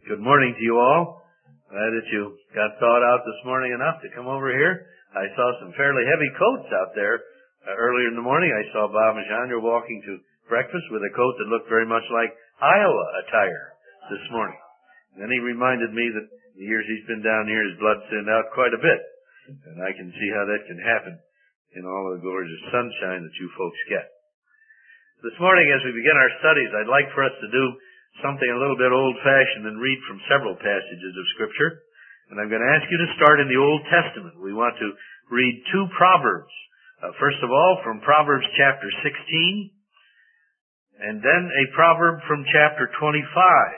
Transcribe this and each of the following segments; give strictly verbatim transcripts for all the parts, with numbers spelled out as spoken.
Good morning to you all. Glad that you got thawed out this morning enough to come over here. I saw some fairly heavy coats out there. Uh, earlier in the morning, I saw Bob Majandra walking to breakfast with a coat that looked very much like Iowa attire this morning. And then he reminded me that the years he's been down here, his blood thinned out quite a bit. And I can see how that can happen in all of the gorgeous sunshine that you folks get. This morning, as we begin our studies, I'd like for us to do something a little bit old-fashioned and read from several passages of Scripture. And I'm going to ask you to start in the Old Testament. We want to read two Proverbs. Uh, first of all, from Proverbs chapter sixteen, and then a proverb from chapter twenty-five.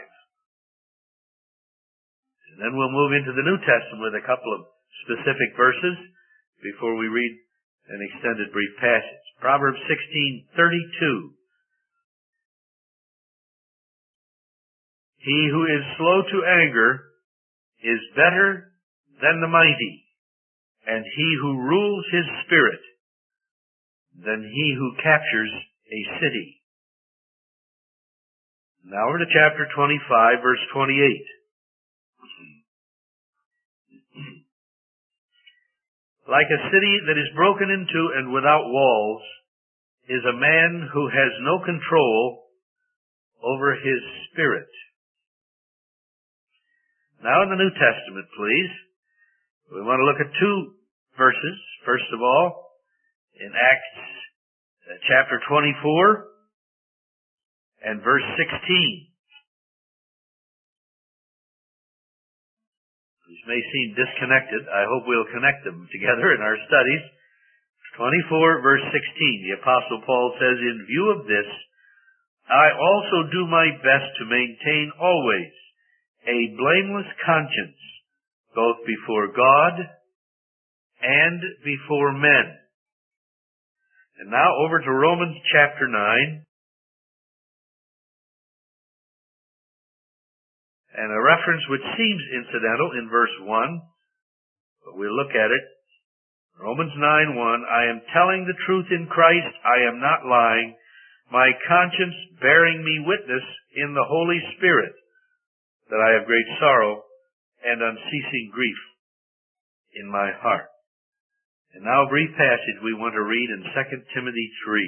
And then we'll move into the New Testament with a couple of specific verses before we read an extended brief passage. Proverbs sixteen thirty-two. He who is slow to anger is better than the mighty, and he who rules his spirit than he who captures a city. Now over to chapter twenty-five, verse twenty-eight. Like a city that is broken into and without walls is a man who has no control over his spirit. Now in the New Testament, please, we want to look at two verses. First of all, in Acts uh, chapter twenty-four and verse sixteen. These may seem disconnected. I hope we'll connect them together in our studies. twenty-four verse sixteen, the Apostle Paul says, "In view of this, I also do my best to maintain always a blameless conscience, both before God and before men." And now over to Romans chapter nine, and a reference which seems incidental in verse one, but we'll look at it. Romans nine one, "I am telling the truth in Christ, I am not lying, my conscience bearing me witness in the Holy Spirit, that I have great sorrow and unceasing grief in my heart." And now a brief passage we want to read in Second Timothy three.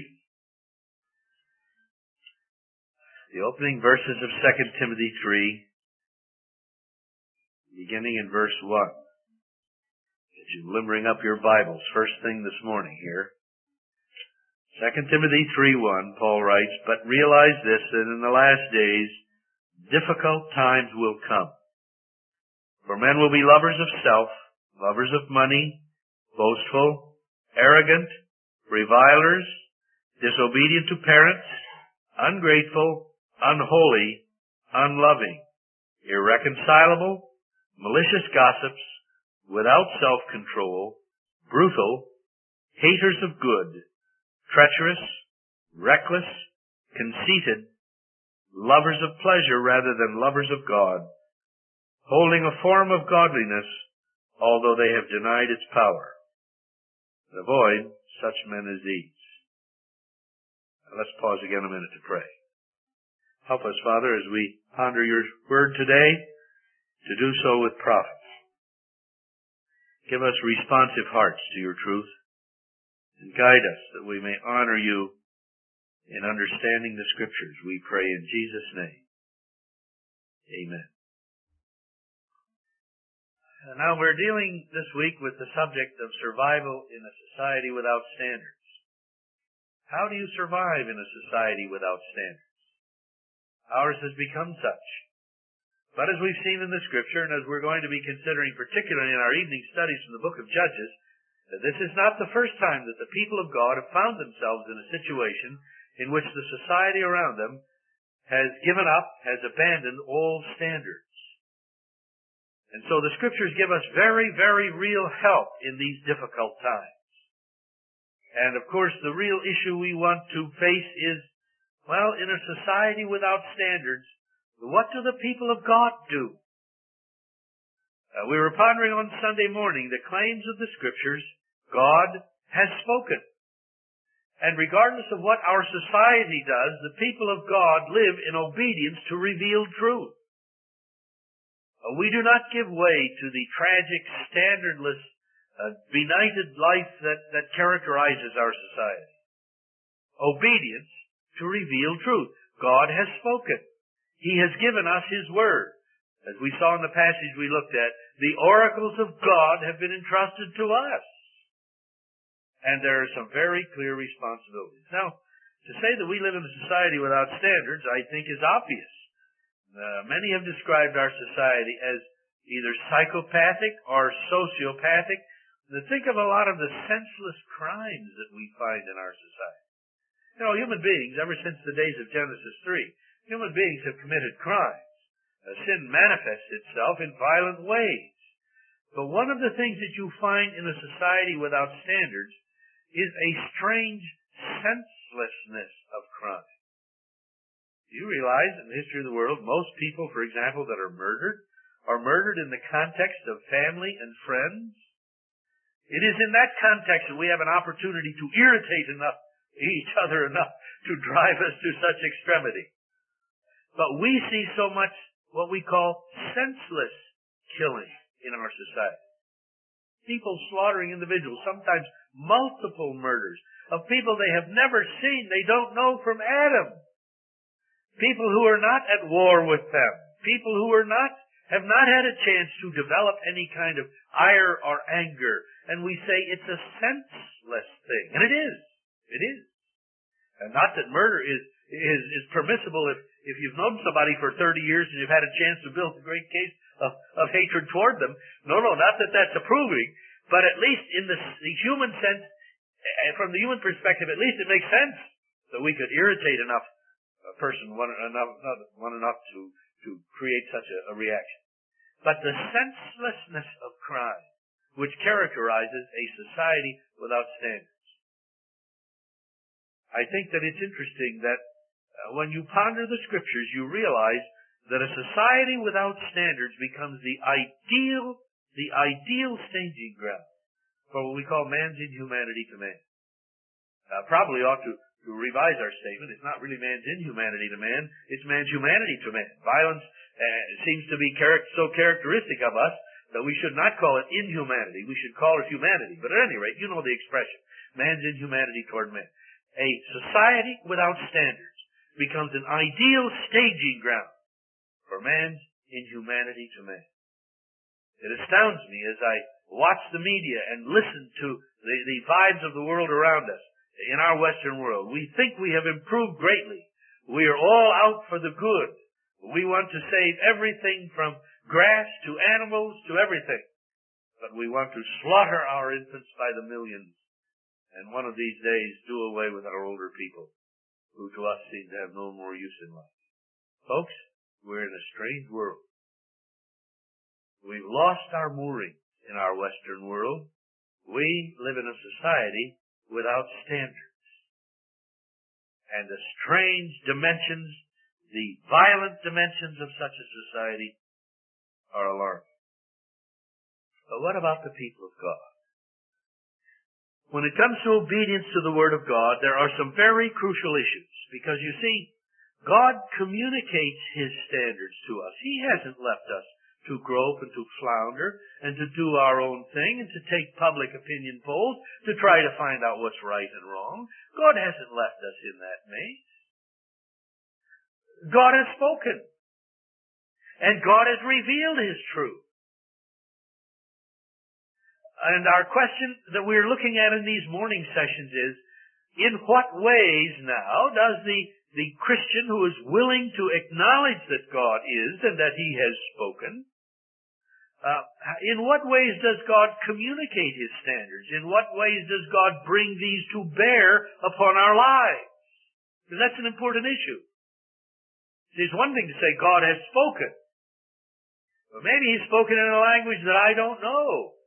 The opening verses of Second Timothy three, beginning in verse one. As you limbering up your Bibles, first thing this morning here. Second Timothy three one, Paul writes, "But realize this, that in the last days difficult times will come. For men will be lovers of self, lovers of money, boastful, arrogant, revilers, disobedient to parents, ungrateful, unholy, unloving, irreconcilable, malicious gossips, without self-control, brutal, haters of good, treacherous, reckless, conceited, lovers of pleasure rather than lovers of God, holding a form of godliness, although they have denied its power. Avoid such men as these." Now let's pause again a minute to pray. Help us, Father, as we ponder your word today, to do so with profit. Give us responsive hearts to your truth, and guide us that we may honor you in understanding the Scriptures, we pray in Jesus' name. Amen. And now we're dealing this week with the subject of survival in a society without standards. How do you survive in a society without standards? Ours has become such. But as we've seen in the Scripture, and as we're going to be considering particularly in our evening studies from the book of Judges, that this is not the first time that the people of God have found themselves in a situation in which the society around them has given up, has abandoned all standards. And so the Scriptures give us very, very real help in these difficult times. And of course, the real issue we want to face is, well, in a society without standards, what do the people of God do? Uh, we were pondering on Sunday morning the claims of the Scriptures. God has spoken. And regardless of what our society does, the people of God live in obedience to revealed truth. Uh, we do not give way to the tragic, standardless, uh, benighted life that, that characterizes our society. Obedience to reveal truth. God has spoken. He has given us His Word. As we saw in the passage we looked at, the oracles of God have been entrusted to us. And there are some very clear responsibilities. Now, to say that we live in a society without standards, I think is obvious. Uh, many have described our society as either psychopathic or sociopathic. Now, think of a lot of the senseless crimes that we find in our society. You know, human beings, ever since the days of Genesis three, human beings have committed crimes. Uh, sin manifests itself in violent ways. But one of the things that you find in a society without standards is a strange senselessness of crime. Do you realize in the history of the world, most people, for example, that are murdered, are murdered in the context of family and friends? It is in that context that we have an opportunity to irritate enough each other enough to drive us to such extremity. But we see so much what we call senseless killing in our society. People slaughtering individuals, sometimes multiple murders of people they have never seen, they don't know from Adam. People who are not at war with them. People who are not, have not had a chance to develop any kind of ire or anger. And we say it's a senseless thing. And it is. It is. And not that murder is, is, is permissible if, if you've known somebody for thirty years and you've had a chance to build a great case of, of hatred toward them. No, no, not that that's approving, but at least in the, the human sense, from the human perspective, at least it makes sense that we could irritate enough a person one enough, one enough to, to create such a, a reaction. But the senselessness of crime, which characterizes a society without standards. I think that it's interesting that uh, when you ponder the Scriptures, you realize that a society without standards becomes the ideal, the ideal staging ground for what we call man's inhumanity to man. Uh, probably ought to, to revise our statement. It's not really man's inhumanity to man, it's man's humanity to man. Violence uh, seems to be char- so characteristic of us that we should not call it inhumanity. We should call it humanity. But at any rate, you know the expression, man's inhumanity toward man. A society without standards becomes an ideal staging ground for man's inhumanity to man. It astounds me as I watch the media and listen to the, the vibes of the world around us in our Western world. We think we have improved greatly. We are all out for the good. We want to save everything from grass to animals to everything. But we want to slaughter our infants by the millions. And one of these days do away with our older people, who to us seem to have no more use in life. Folks, we're in a strange world. We've lost our mooring in our Western world. We live in a society without standards. And the strange dimensions, the violent dimensions of such a society are alarming. But what about the people of God? When it comes to obedience to the Word of God, there are some very crucial issues. Because you see, God communicates His standards to us. He hasn't left us to grope and to flounder and to do our own thing and to take public opinion polls to try to find out what's right and wrong. God hasn't left us in that maze. God has spoken. And God has revealed His truth. And our question that we're looking at in these morning sessions is, in what ways now does the, the Christian who is willing to acknowledge that God is and that He has spoken, uh, in what ways does God communicate His standards? In what ways does God bring these to bear upon our lives? Because that's an important issue. See, it's one thing to say God has spoken. But maybe He's spoken in a language that I don't know.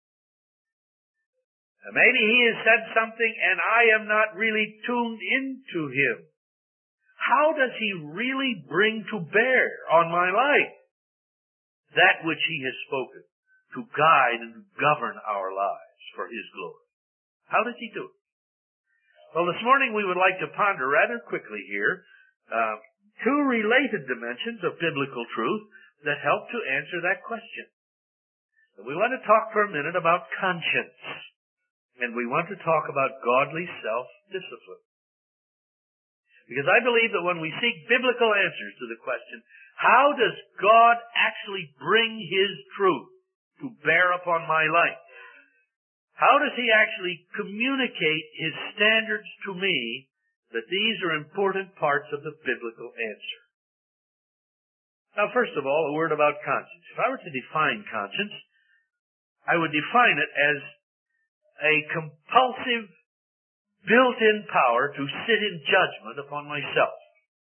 Maybe He has said something and I am not really tuned into Him. How does He really bring to bear on my life that which He has spoken to guide and govern our lives for His glory? How does He do it? Well, this morning we would like to ponder rather quickly here uh, two related dimensions of biblical truth that help to answer that question. And we want to talk for a minute about conscience. And we want to talk about godly self-discipline. Because I believe that when we seek biblical answers to the question, how does God actually bring His truth to bear upon my life? How does He actually communicate His standards to me, that these are important parts of the biblical answer? Now, first of all, a word about conscience. If I were to define conscience, I would define it as a compulsive, built-in power to sit in judgment upon myself.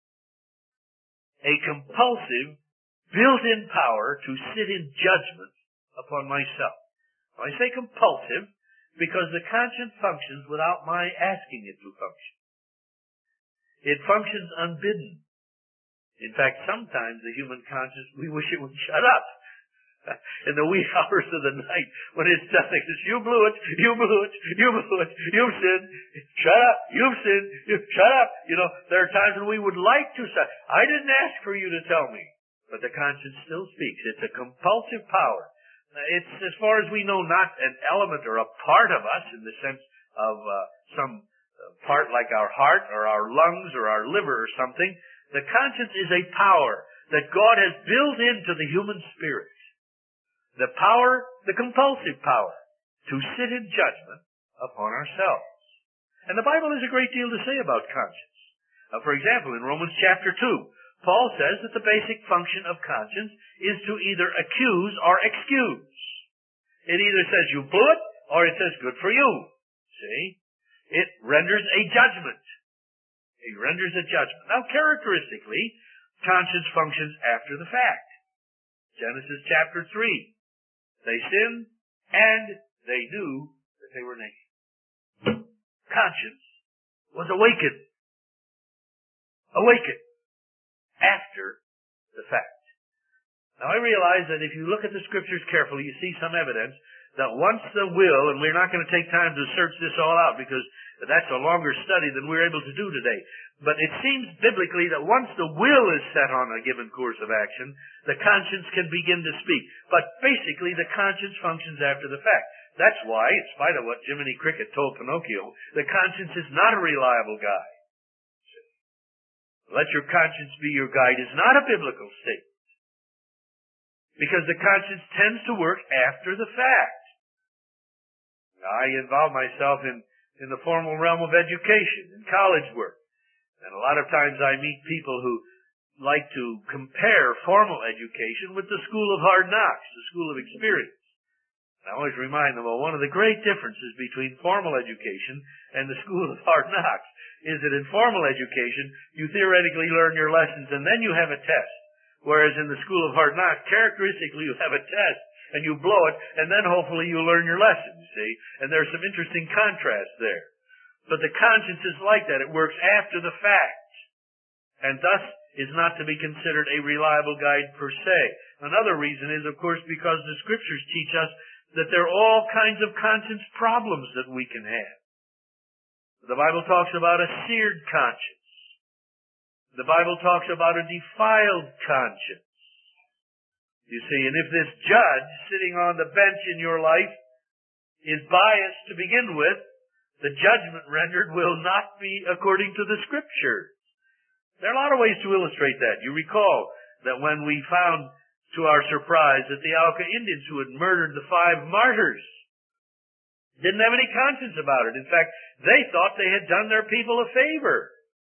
A compulsive, built-in power to sit in judgment upon myself. I say compulsive because the conscience functions without my asking it to function. It functions unbidden. In fact, sometimes the human conscience, we wish it would shut up in the wee hours of the night when it's telling us, you blew it, you blew it, you blew it, you've sinned, shut up, you've sinned, you, shut up. You know, there are times when we would like to say, I didn't ask for you to tell me. But the conscience still speaks. It's a compulsive power. It's, as far as we know, not an element or a part of us in the sense of uh, some part like our heart or our lungs or our liver or something. The conscience is a power that God has built into the human spirit. The power, the compulsive power, to sit in judgment upon ourselves. And the Bible has a great deal to say about conscience. Uh, for example, in Romans chapter two, Paul says that the basic function of conscience is to either accuse or excuse. It either says you blew it, or it says good for you. See? It renders a judgment. It renders a judgment. Now, characteristically, conscience functions after the fact. Genesis chapter three. They sinned, and they knew that they were naked. Conscience was awakened. Awakened after the fact. Now, I realize that if you look at the Scriptures carefully, you see some evidence that once the will, and we're not going to take time to search this all out because that's a longer study than we're able to do today. But it seems biblically that once the will is set on a given course of action, the conscience can begin to speak. But basically, the conscience functions after the fact. That's why, in spite of what Jiminy Cricket told Pinocchio, the conscience is not a reliable guide. Let your conscience be your guide is not a biblical statement. Because the conscience tends to work after the fact. Now, I involve myself in, in the formal realm of education, in college work. And a lot of times I meet people who like to compare formal education with the school of hard knocks, the school of experience. And I always remind them, well, one of the great differences between formal education and the school of hard knocks is that in formal education, you theoretically learn your lessons and then you have a test. Whereas in the school of hard knocks, characteristically you have a test and you blow it and then hopefully you learn your lesson, you see. And there's some interesting contrast there. But the conscience is like that. It works after the fact. And thus is not to be considered a reliable guide per se. Another reason is, of course, because the Scriptures teach us that there are all kinds of conscience problems that we can have. The Bible talks about a seared conscience. The Bible talks about a defiled conscience. You see, and if this judge sitting on the bench in your life is biased to begin with, the judgment rendered will not be according to the Scriptures. There are a lot of ways to illustrate that. You recall that when we found, to our surprise, that the Auca Indians who had murdered the five martyrs didn't have any conscience about it. In fact, they thought they had done their people a favor.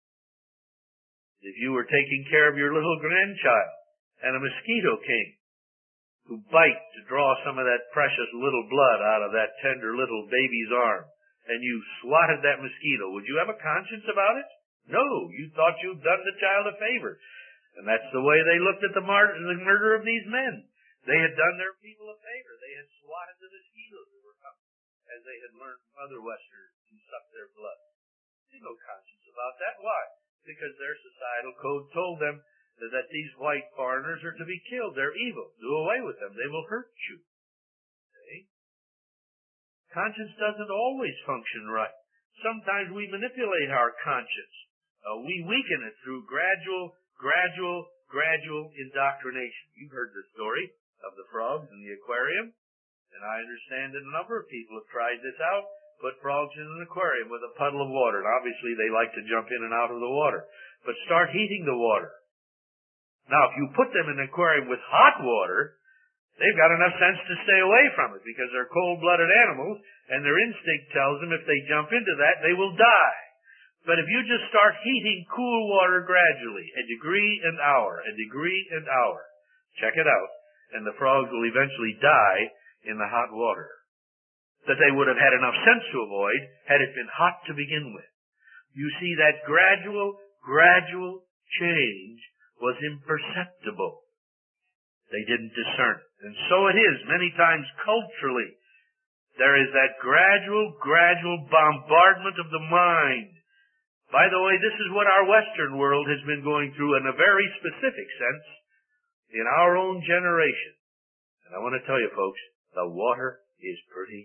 If you were taking care of your little grandchild and a mosquito came to bite to draw some of that precious little blood out of that tender little baby's arm, and you swatted that mosquito, would you have a conscience about it? No, you thought you'd done the child a favor. And that's the way they looked at the, mar- the murder of these men. They had done their people a favor. They had swatted the mosquitoes that were coming, as they had learned from other Westerners to suck their blood. There's no conscience about that. Why? Because their societal code told them that these white foreigners are to be killed. They're evil. Do away with them. They will hurt you. See? Conscience doesn't always function right. Sometimes we manipulate our conscience. Uh, we weaken it through gradual, gradual, gradual indoctrination. You've heard the story of the frogs in the aquarium, and I understand that a number of people have tried this out, put frogs in an aquarium with a puddle of water, and obviously they like to jump in and out of the water, but start heating the water. Now, if you put them in an aquarium with hot water, they've got enough sense to stay away from it because they're cold-blooded animals, and their instinct tells them if they jump into that, they will die. But if you just start heating cool water gradually, a degree an hour, a degree an hour, check it out, and the frogs will eventually die in the hot water that they would have had enough sense to avoid had it been hot to begin with. You see, that gradual, gradual change was imperceptible. They didn't discern it. And so it is many times culturally. There is that gradual, gradual bombardment of the mind. By the way, this is what our Western world has been going through in a very specific sense in our own generation. And I want to tell you, folks, the water is pretty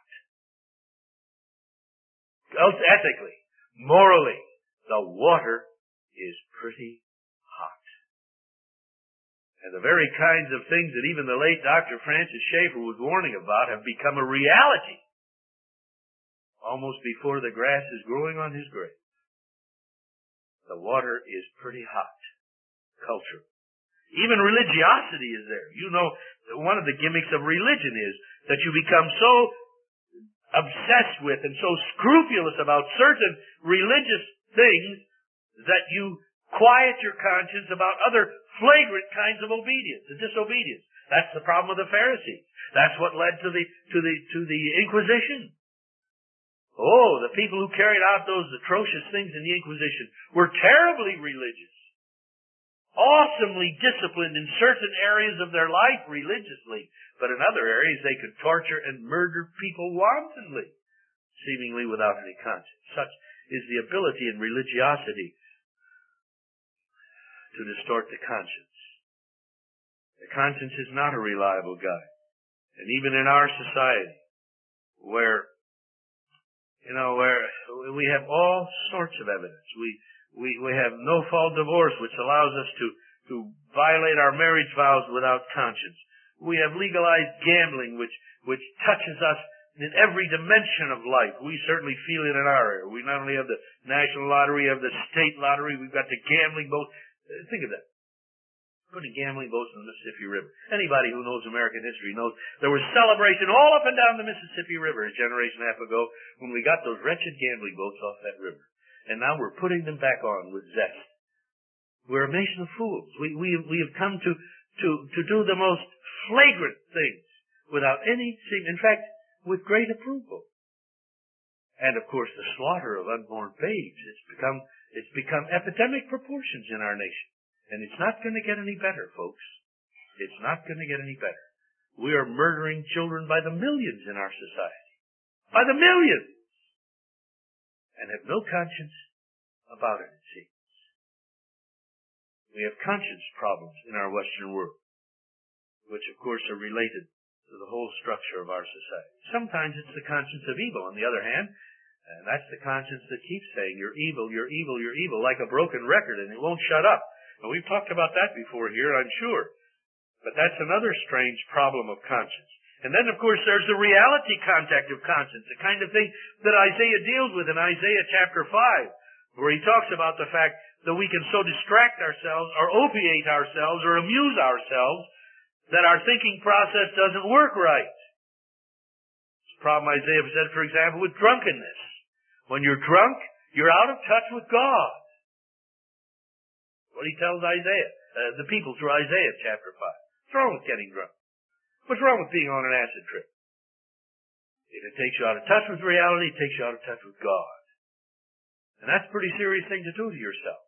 hot. Ethically, morally, the water is pretty hot. And the very kinds of things that even the late Doctor Francis Schaeffer was warning about have become a reality almost before the grass is growing on his grave. The water is pretty hot, culturally. Even religiosity is there. You know, one of the gimmicks of religion is that you become so obsessed with and so scrupulous about certain religious things that you quiet your conscience about other flagrant kinds of obedience and disobedience. That's the problem of the Pharisees. That's what led to the to the to the Inquisition. Oh, the people who carried out those atrocious things in the Inquisition were terribly religious, awesomely disciplined in certain areas of their life religiously, but in other areas they could torture and murder people wantonly, seemingly without any conscience. Such is the ability in religiosity to distort the conscience. The conscience is not a reliable guide. And even in our society, where, you know, where we have all sorts of evidence. We, we, we have no-fault divorce, which allows us to, to violate our marriage vows without conscience. We have legalized gambling, which, which touches us in every dimension of life. We certainly feel it in our area. We not only have the national lottery, we have the state lottery, we've got the gambling boat. Think of that. Putting gambling boats in the Mississippi River. Anybody who knows American history knows there was celebration all up and down the Mississippi River a generation and a half ago when we got those wretched gambling boats off that river. And now we're putting them back on with zest. We're a nation of fools. We, we, we have come to, to, to do the most flagrant things without any, in fact, with great approval. And of course the slaughter of unborn babes, it's become, it's become epidemic proportions in our nation. And it's not going to get any better, folks. It's not going to get any better. We are murdering children by the millions in our society. By the millions! And have no conscience about it, it seems. We have conscience problems in our Western world, which of course are related to the whole structure of our society. Sometimes it's the conscience of evil, on the other hand, and that's the conscience that keeps saying, you're evil, you're evil, you're evil, like a broken record, and it won't shut up. And we've talked about that before here, I'm sure. But that's another strange problem of conscience. And then, of course, there's the reality contact of conscience, the kind of thing that Isaiah deals with in Isaiah chapter five, where he talks about the fact that we can so distract ourselves or opiate ourselves or amuse ourselves that our thinking process doesn't work right. It's a problem Isaiah said, for example, with drunkenness. When you're drunk, you're out of touch with God. What he tells Isaiah, uh, the people through Isaiah chapter five. What's wrong with getting drunk? What's wrong with being on an acid trip? If it takes you out of touch with reality, it takes you out of touch with God. And that's a pretty serious thing to do to yourself.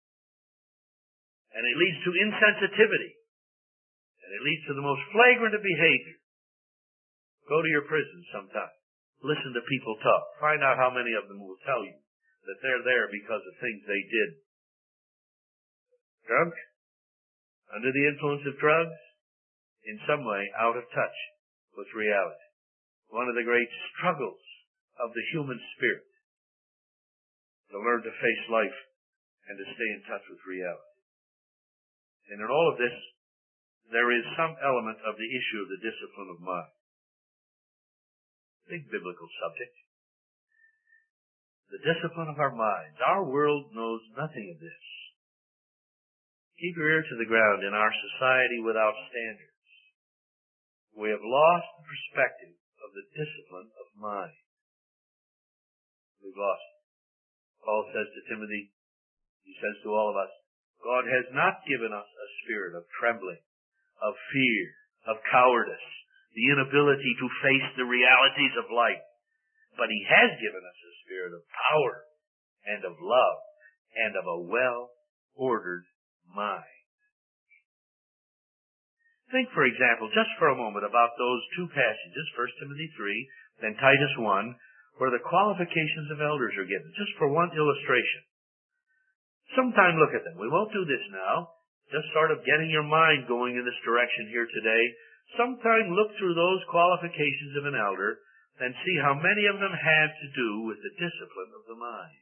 And it leads to insensitivity. And it leads to the most flagrant of behavior. Go to your prison sometime. Listen to people talk. Find out how many of them will tell you that they're there because of things they did. Drunk, under the influence of drugs, in some way out of touch with reality. One of the great struggles of the human spirit, to learn to face life and to stay in touch with reality. And in all of this, there is some element of the issue of the discipline of mind. Big biblical subject. The discipline of our minds. Our world knows nothing of this. Keep your ear to the ground. In our society without standards, we have lost the perspective of the discipline of mind. We've lost it. Paul says to Timothy, he says to all of us, God has not given us a spirit of trembling, of fear, of cowardice, the inability to face the realities of life, but he has given us a spirit of power and of love and of a well-ordered mind. Think, for example, just for a moment about those two passages, First Timothy three, then Titus one, where the qualifications of elders are given, just for one illustration. Sometime look at them. We won't do this now. Just sort of getting your mind going in this direction here today. Sometime look through those qualifications of an elder and see how many of them have to do with the discipline of the mind.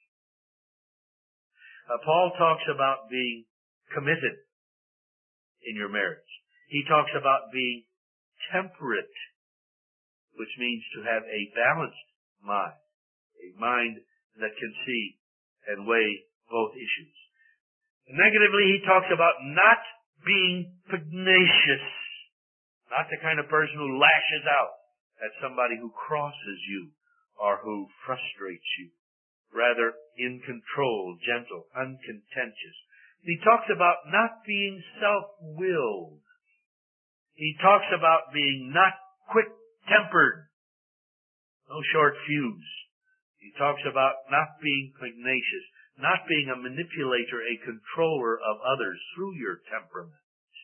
Uh, Paul talks about being committed in your marriage. He talks about being temperate, which means to have a balanced mind, a mind that can see and weigh both issues. Negatively, he talks about not being pugnacious, not the kind of person who lashes out at somebody who crosses you or who frustrates you. Rather, in control, gentle, uncontentious. He talks about not being self-willed. He talks about being not quick-tempered, no short fuse. He talks about not being pugnacious, not being a manipulator, a controller of others through your temperament.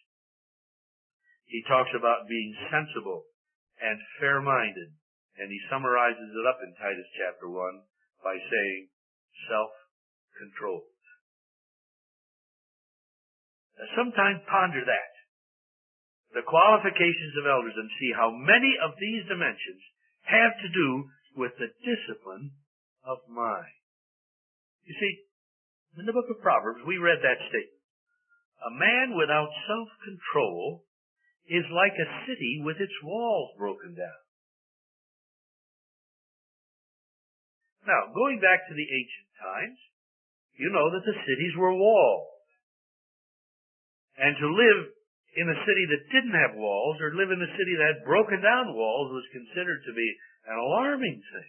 He talks about being sensible and fair-minded, and he summarizes it up in Titus chapter one by saying self-controlled. Now, sometime ponder that. The qualifications of elders and see how many of these dimensions have to do with the discipline of mind. You see, in the book of Proverbs, we read that statement. A man without self-control is like a city with its walls broken down. Now, going back to the ancient times, you know that the cities were walled. And to live in a city that didn't have walls, or live in a city that had broken down walls, was considered to be an alarming thing.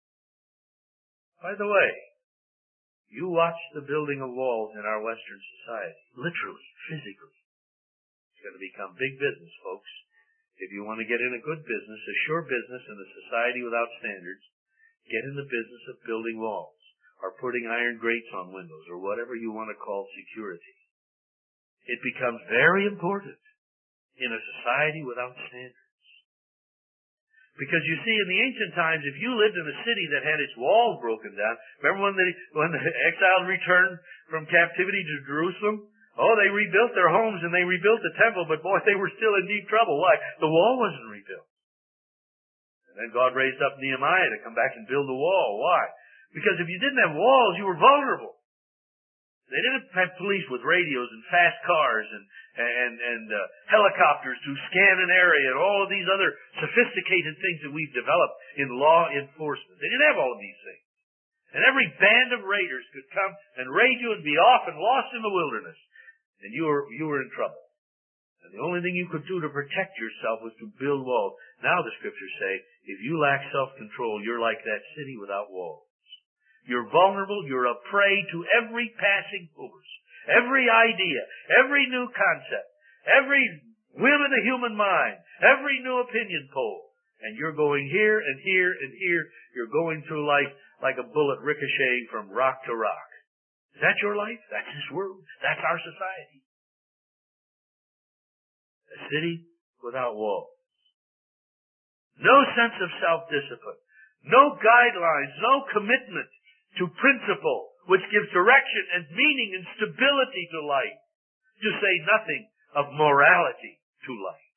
By the way, you watch the building of walls in our Western society, literally, physically. It's going to become big business, folks. If you want to get in a good business, a sure business in a society without standards, get in the business of building walls, or putting iron grates on windows, or whatever you want to call security. It becomes very important in a society without standards. Because you see, in the ancient times, if you lived in a city that had its walls broken down, remember when the, when the exiles returned from captivity to Jerusalem? Oh, they rebuilt their homes and they rebuilt the temple, but boy, they were still in deep trouble. Why? The wall wasn't rebuilt. And then God raised up Nehemiah to come back and build the wall. Why? Because if you didn't have walls, you were vulnerable. They didn't have police with radios and fast cars and and and uh, helicopters to scan an area and all of these other sophisticated things that we've developed in law enforcement. They didn't have all of these things. And every band of raiders could come and raid you and be off and lost in the wilderness. And you were you were in trouble. And the only thing you could do to protect yourself was to build walls. Now the scriptures say, if you lack self-control, you're like that city without walls. You're vulnerable. You're a prey to every passing force, every idea, every new concept, every whim of the human mind, every new opinion poll. And you're going here and here and here. You're going through life like a bullet ricocheting from rock to rock. Is that your life? That's this world. That's our society. A city without walls. No sense of self-discipline. No guidelines. No commitment to principle, which gives direction and meaning and stability to life, to say nothing of morality to life.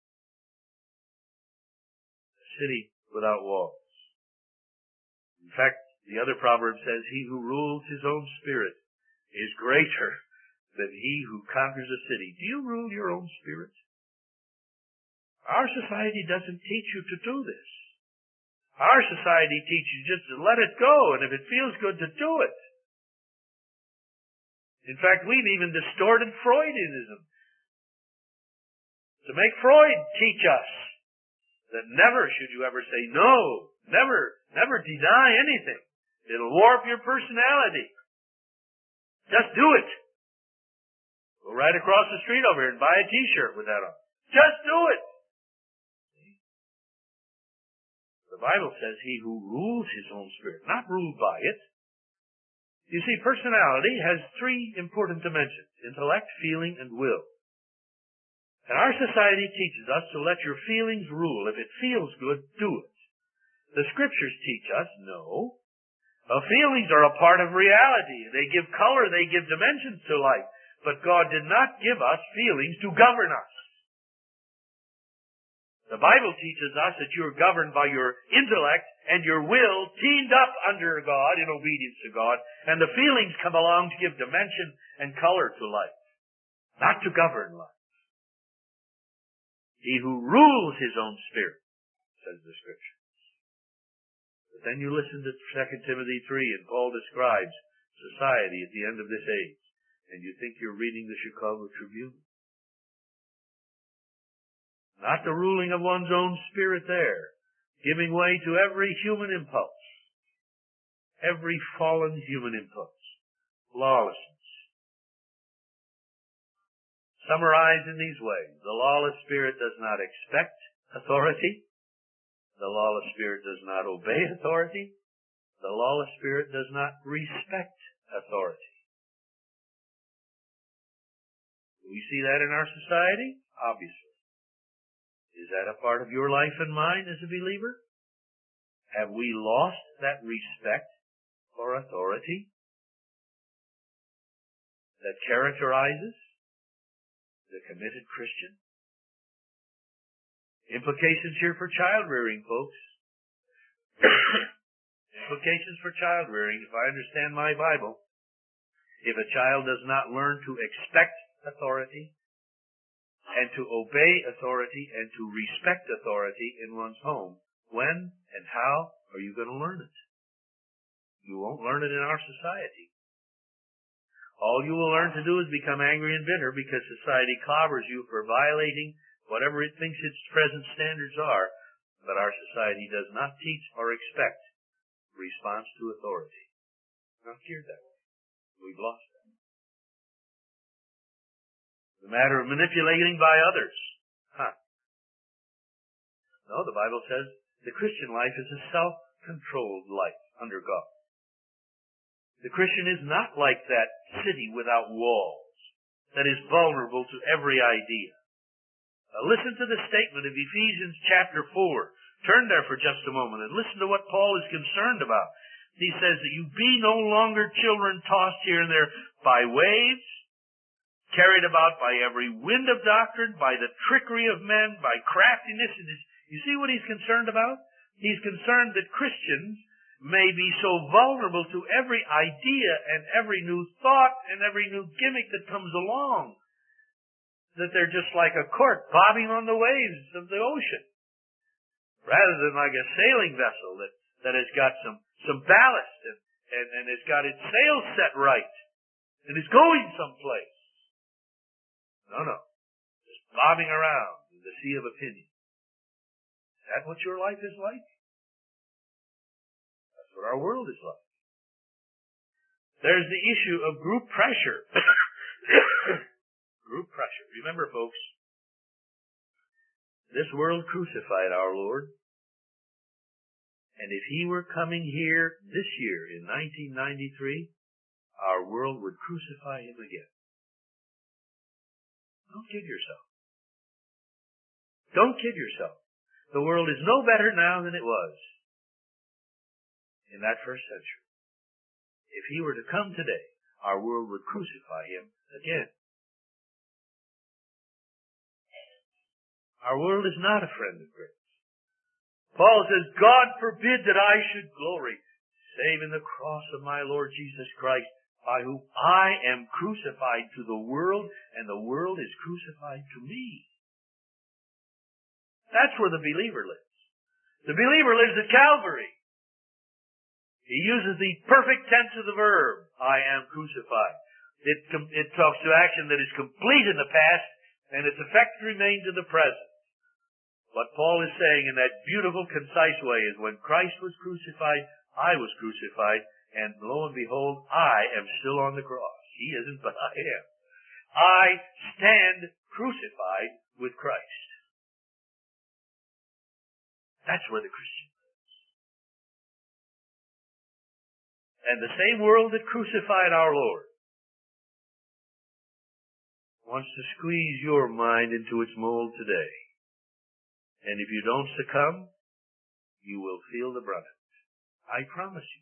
A city without walls. In fact, the other proverb says, he who rules his own spirit is greater than he who conquers a city. Do you rule your own spirit? Our society doesn't teach you to do this. Our society teaches you just to let it go, and if it feels good, to do it. In fact, we've even distorted Freudianism to make Freud teach us that never should you ever say no. Never, never deny anything. It'll warp your personality. Just do it. Go right across the street over here and buy a t-shirt with that on. Just do it. The Bible says he who rules his own spirit, not ruled by it. You see, personality has three important dimensions: intellect, feeling, and will. And our society teaches us to let your feelings rule. If it feels good, do it. The Scriptures teach us, no. Uh, feelings are a part of reality. They give color, they give dimensions to life. But God did not give us feelings to govern us. The Bible teaches us that you are governed by your intellect and your will teamed up under God in obedience to God, and the feelings come along to give dimension and color to life, not to govern life. He who rules his own spirit, says the Scripture. But then you listen to Second Timothy three, and Paul describes society at the end of this age, and you think you're reading the Chicago Tribune. Not the ruling of one's own spirit there, giving way to every human impulse, every fallen human impulse, lawlessness. Summarized in these ways: the lawless spirit does not expect authority. The lawless spirit does not obey authority. The lawless spirit does not respect authority. Do we see that in our society? Obviously. Is that a part of your life and mine as a believer? Have we lost that respect for authority that characterizes the committed Christian? Implications here for child rearing, folks. Implications for child rearing. If I understand my Bible, if a child does not learn to expect authority and to obey authority and to respect authority in one's home, when and how are you going to learn it? You won't learn it in our society. All you will learn to do is become angry and bitter because society clobbers you for violating whatever it thinks its present standards are, but our society does not teach or expect response to authority. Not geared that way. We've lost that. The matter of manipulating by others. Huh. No, the Bible says the Christian life is a self-controlled life under God. The Christian is not like that city without walls that is vulnerable to every idea. Now listen to the statement of Ephesians chapter four. Turn there for just a moment and listen to what Paul is concerned about. He says that you be no longer children tossed here and there by waves, carried about by every wind of doctrine, by the trickery of men, by craftiness. You see what he's concerned about? He's concerned that Christians may be so vulnerable to every idea and every new thought and every new gimmick that comes along that they're just like a cork bobbing on the waves of the ocean, rather than like a sailing vessel that, that has got some, some ballast and, and, and has got its sails set right and is going someplace. No, no. Just bobbing around in the sea of opinion. Is that what your life is like? That's what our world is like. There's the issue of group pressure. Group pressure. Remember, folks, this world crucified our Lord. And if he were coming here this year in nineteen ninety-three, our world would crucify him again. Don't kid yourself. Don't kid yourself. The world is no better now than it was in that first century. If he were to come today, our world would crucify him again. Our world is not a friend of grace. Paul says, God forbid that I should glory, save in the cross of my Lord Jesus Christ, by whom I am crucified to the world, and the world is crucified to me. That's where the believer lives. The believer lives at Calvary. He uses the perfect tense of the verb, I am crucified. It, it talks to action that is complete in the past, and its effect remains in the present. What Paul is saying in that beautiful, concise way is when Christ was crucified, I was crucified, and lo and behold, I am still on the cross. He isn't, but I am. I stand crucified with Christ. That's where the Christian lives. And the same world that crucified our Lord wants to squeeze your mind into its mold today. And if you don't succumb, you will feel the brunt of it. I promise you.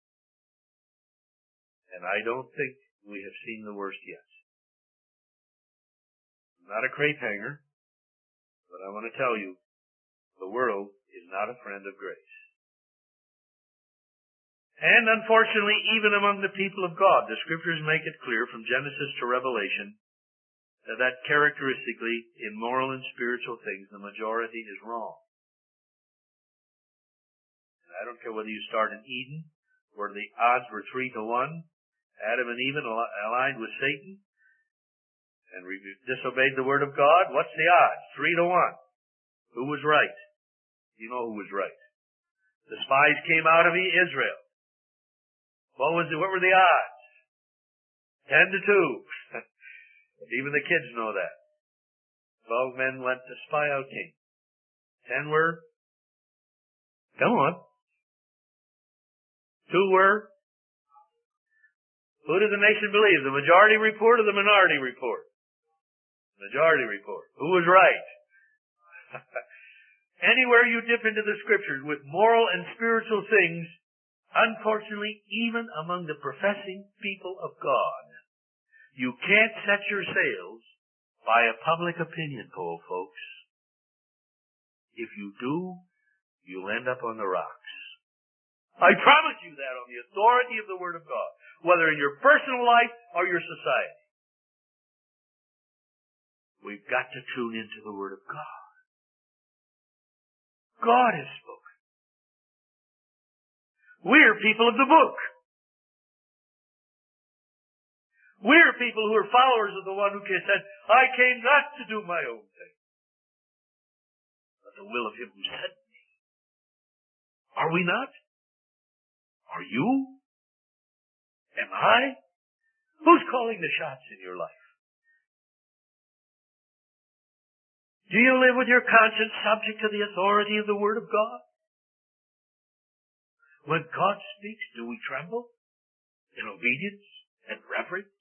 And I don't think we have seen the worst yet. I'm not a crepe hanger, but I want to tell you, the world is not a friend of grace. And unfortunately, even among the people of God, the Scriptures make it clear from Genesis to Revelation that, that characteristically, in moral and spiritual things, the majority is wrong. And I don't care whether you start in Eden, where the odds were three to one, Adam and Eve aligned with Satan and disobeyed the word of God. What's the odds? Three to one. Who was right? You know who was right. The spies came out of Israel. What was the, what were the odds? Ten to two. Even the kids know that. Twelve men went to spy out King. Ten were, come on. Two were, who did the nation believe? The majority report or the minority report? Majority report. Who was right? Anywhere you dip into the Scriptures with moral and spiritual things, unfortunately, even among the professing people of God, you can't set your sails by a public opinion poll, folks. If you do, you'll end up on the rocks. I promise you that on the authority of the Word of God, whether in your personal life or your society. We've got to tune into the Word of God. God has spoken. We're people of the book. We're people who are followers of the one who said, I came not to do my own thing, but the will of him who sent me. Are we not? Are you? Am I? Who's calling the shots in your life? Do you live with your conscience subject to the authority of the Word of God? When God speaks, do we tremble in obedience and reverence?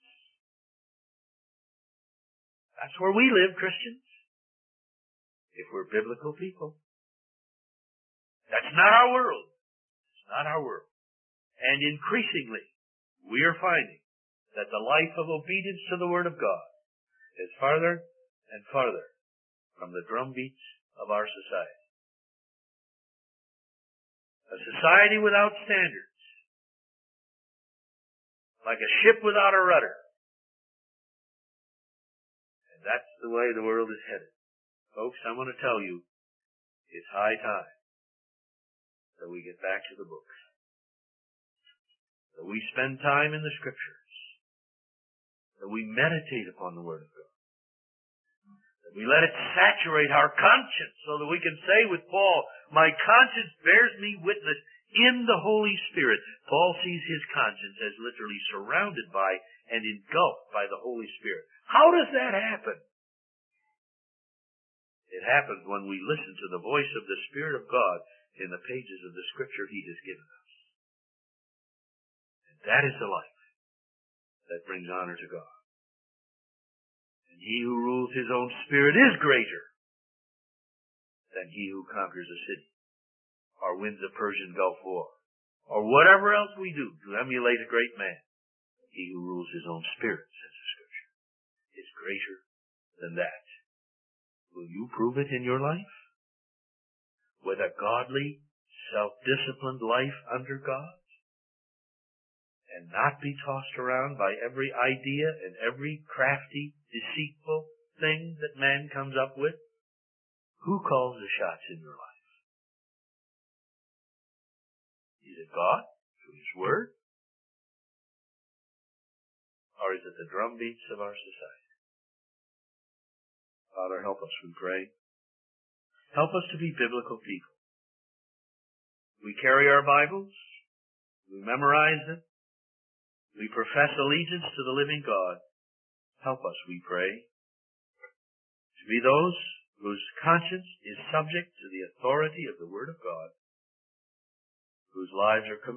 That's where we live, Christians, if we're biblical people. That's not our world. It's not our world. And increasingly, we are finding that the life of obedience to the Word of God is farther and farther from the drumbeats of our society. A society without standards, like a ship without a rudder. And that's the way the world is headed. Folks, I want to tell you, it's high time that we get back to the books. That we spend time in the Scriptures. That we meditate upon the Word of God. That we let it saturate our conscience so that we can say with Paul, my conscience bears me witness in the Holy Spirit. Paul sees his conscience as literally surrounded by and engulfed by the Holy Spirit. How does that happen? It happens when we listen to the voice of the Spirit of God in the pages of the Scripture He has given us. And that is the life that brings honor to God. And he who rules his own spirit is greater than he who conquers a city or wins a Persian Gulf War or whatever else we do to emulate a great man. He who rules his own spirit, says the Scripture, is greater than that. Will you prove it in your life? With a godly, self-disciplined life under God? and not be tossed around by every idea and every crafty, deceitful thing that man comes up with? Who calls the shots in your life? Is it God through His Word? Or is it the drumbeats of our society? Father, help us, we pray. Help us to be biblical people. We carry our Bibles. We memorize them. We profess allegiance to the living God. Help us, we pray, to be those whose conscience is subject to the authority of the Word of God, whose lives are